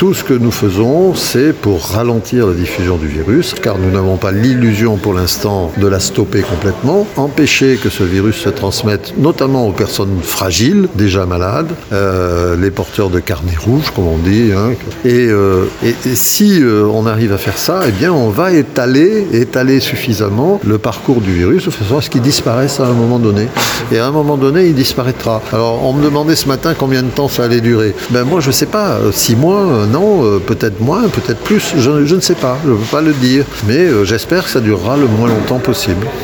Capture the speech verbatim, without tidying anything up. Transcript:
tout ce que nous faisons, c'est pour ralentir la diffusion du virus, car nous n'avons pas l'illusion pour l'instant de la stopper complètement, empêcher que ce virus se transmette, notamment aux personnes fragiles, déjà malades, euh, les porteurs de carnet rouge, comme on dit. Hein. Et, euh, et, et si euh, on arrive à faire ça, eh bien, on va étaler, étaler suffisamment le parcours du virus de façon à ce qu'il disparaisse à un moment donné. Et à un moment donné, il disparaîtra. Alors, on me demandait ce matin combien de temps ça allait durer. Ben moi, je ne sais pas. Six mois, un an, euh, peut-être moins, peut-être plus. Je, je ne sais pas. Je ne peux pas le dire. Mais euh, j'espère que ça durera le moins longtemps possible.